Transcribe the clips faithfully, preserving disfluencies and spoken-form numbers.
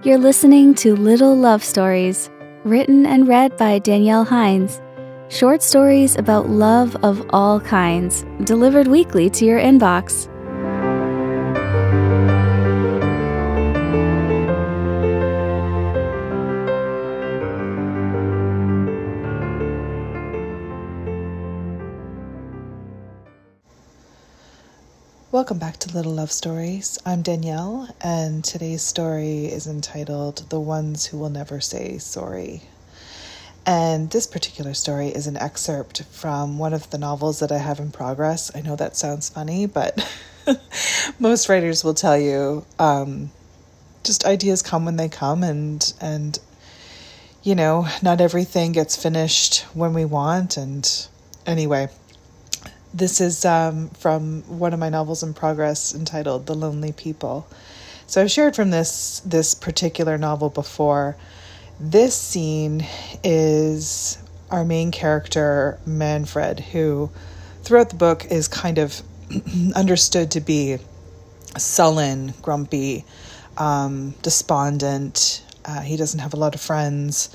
You're listening to Little Love Stories, written and read by Danielle Hines. Short stories about love of all kinds, delivered weekly to your inbox. Welcome back to Little Love Stories. I'm Danielle, and today's story is entitled The Ones Who Will Never Say Sorry. And this particular story is an excerpt from one of the novels that I have in progress. I know that sounds funny, but most writers will tell you um, just ideas come when they come, and and you know, not everything gets finished when we want. And anyway, this is um, from one of my novels in progress entitled The Lonely People. So I've shared from this this particular novel before. This scene is our main character, Manfred, who throughout the book is kind of understood to be sullen, grumpy, um, despondent. Uh, he doesn't have a lot of friends.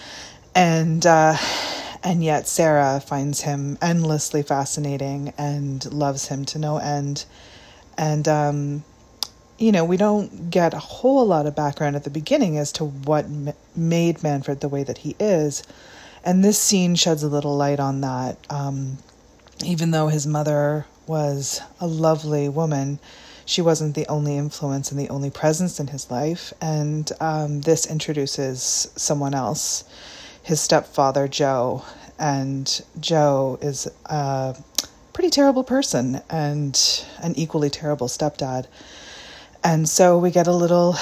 And... Uh, And yet Sarah finds him endlessly fascinating and loves him to no end. And, um, you know, we don't get a whole lot of background at the beginning as to what m- made Manfred the way that he is. And this scene sheds a little light on that. Um, even though his mother was a lovely woman, she wasn't the only influence and the only presence in his life. And um, this introduces someone else. His stepfather, Joe, and Joe is a pretty terrible person and an equally terrible stepdad. And so we get a little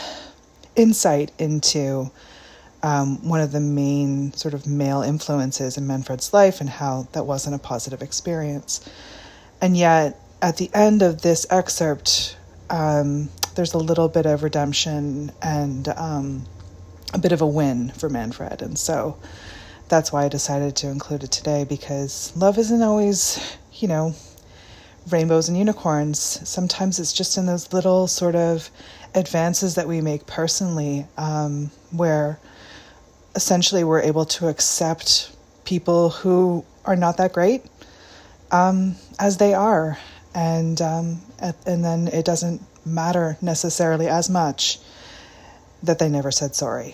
insight into um, one of the main sort of male influences in Manfred's life and how that wasn't a positive experience. And yet, at the end of this excerpt, um, there's a little bit of redemption and um, a bit of a win for Manfred. And so that's why I decided to include it today, because love isn't always, you know, rainbows and unicorns. Sometimes it's just in those little sort of advances that we make personally, um, where essentially we're able to accept people who are not that great um, as they are. And, um, and then it doesn't matter necessarily as much that they never said sorry.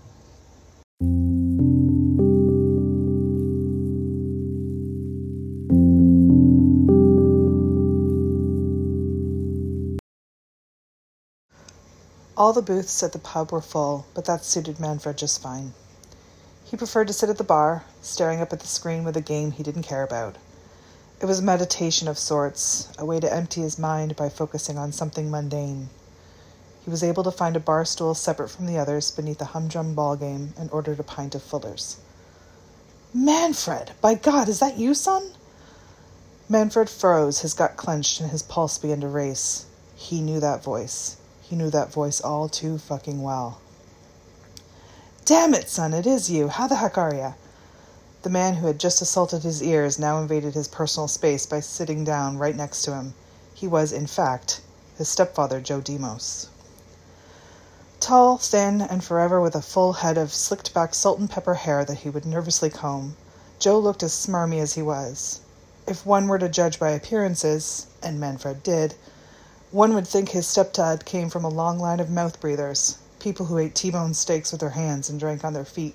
All the booths at the pub were full, but that suited Manfred just fine. He preferred to sit at the bar, staring up at the screen with a game he didn't care about. It was a meditation of sorts, a way to empty his mind by focusing on something mundane. He was able to find a bar stool separate from the others beneath a humdrum ball game and ordered a pint of Fuller's. "Manfred! By God, is that you, son?" Manfred froze, his gut clenched, and his pulse began to race. He knew that voice. He knew that voice all too fucking well. "Damn it, son, it is you. How the heck are you?" The man who had just assaulted his ears now invaded his personal space by sitting down right next to him. He was, in fact, his stepfather, Joe Demos. Tall, thin, and forever with a full head of slicked-back salt-and-pepper hair that he would nervously comb, Joe looked as smarmy as he was. If one were to judge by appearances, and Manfred did, one would think his stepdad came from a long line of mouth-breathers, people who ate T-bone steaks with their hands and drank on their feet.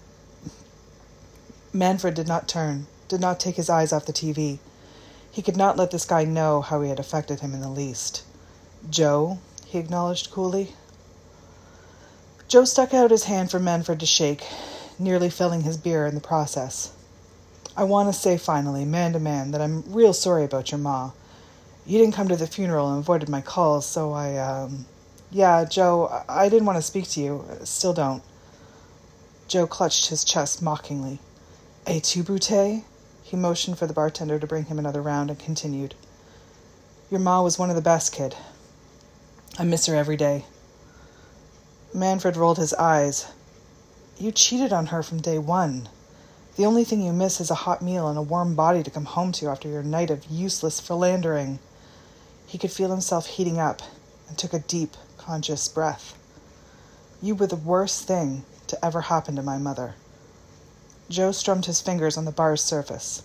Manfred did not turn, did not take his eyes off the T V. He could not let this guy know how he had affected him in the least. "Joe," he acknowledged coolly. Joe stuck out his hand for Manfred to shake, nearly filling his beer in the process. "I want to say finally, man to man, that I'm real sorry about your ma. You didn't come to the funeral and avoided my calls, so I, um... Yeah, Joe, I didn't want to speak to you. Still don't." Joe clutched his chest mockingly. "Et tu, Brute?" He motioned for the bartender to bring him another round and continued. "Your ma was one of the best, kid. I miss her every day." Manfred rolled his eyes. "You cheated on her from day one. The only thing you miss is a hot meal and a warm body to come home to after your night of useless philandering." He could feel himself heating up and took a deep, conscious breath. You were the worst thing to ever happen to my mother. Joe strummed his fingers on the bar's surface.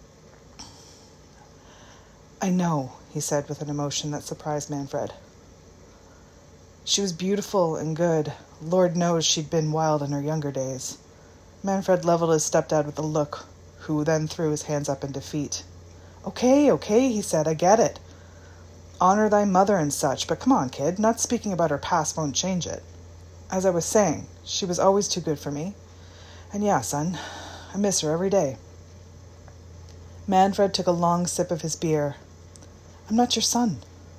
I know, he said with an emotion that surprised Manfred. She was beautiful and good. Lord knows she'd been wild in her younger days. Manfred leveled his stepdad with a look, who then threw his hands up in defeat. Okay, okay, he said, I get it. Honor thy mother and such, but come on, kid, not speaking about her past won't change it. As I was saying, she was always too good for me. And yeah, son, I miss her every day. Manfred took a long sip of his beer. I'm not your son.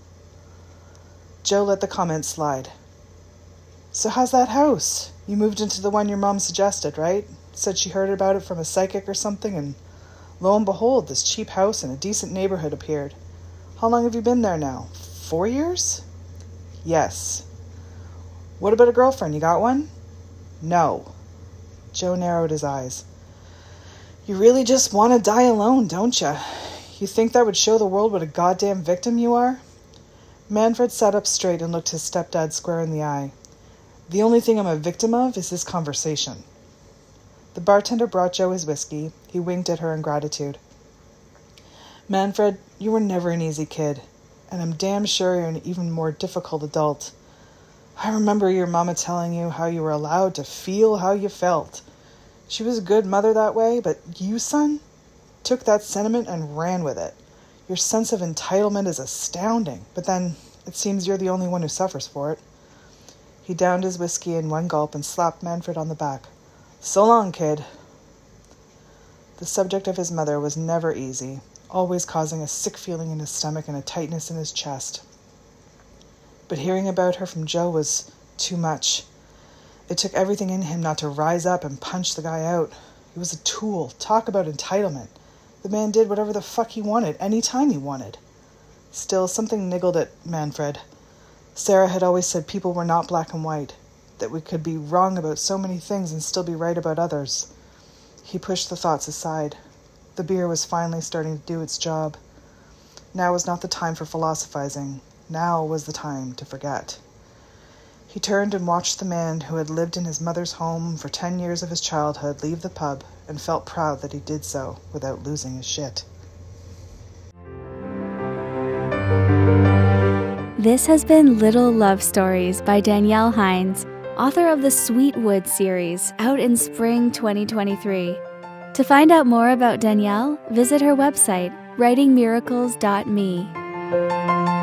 Joe let the comment slide. So how's that house? You moved into the one your mom suggested, right? Said she heard about it from a psychic or something, and lo and behold, this cheap house in a decent neighborhood appeared. How long have you been there now? Four years? Yes. What about a girlfriend? You got one? No. Joe narrowed his eyes. You really just want to die alone, don't you? You think that would show the world what a goddamn victim you are? Manfred sat up straight and looked his stepdad square in the eye. The only thing I'm a victim of is this conversation. The bartender brought Joe his whiskey. He winked at her in gratitude. Manfred, you were never an easy kid, and I'm damn sure you're an even more difficult adult. I remember your mama telling you how you were allowed to feel how you felt. She was a good mother that way, but you, son, took that sentiment and ran with it. Your sense of entitlement is astounding, but then it seems you're the only one who suffers for it. He downed his whiskey in one gulp and slapped Manfred on the back. So long, kid. The subject of his mother was never easy, always causing a sick feeling in his stomach and a tightness in his chest. But hearing about her from Joe was too much. It took everything in him not to rise up and punch the guy out. He was a tool. Talk about entitlement. The man did whatever the fuck he wanted, any time he wanted. Still, something niggled at Manfred. Sarah had always said people were not black and white, that we could be wrong about so many things and still be right about others. He pushed the thoughts aside. The beer was finally starting to do its job. Now was not the time for philosophizing. Now was the time to forget. He turned and watched the man who had lived in his mother's home for ten years of his childhood leave the pub and felt proud that he did so without losing his shit. This has been Little Love Stories by Danielle Hines, author of the Sweetwood series, out in spring twenty twenty-three. To find out more about Danielle, visit her website, writing miracles dot me.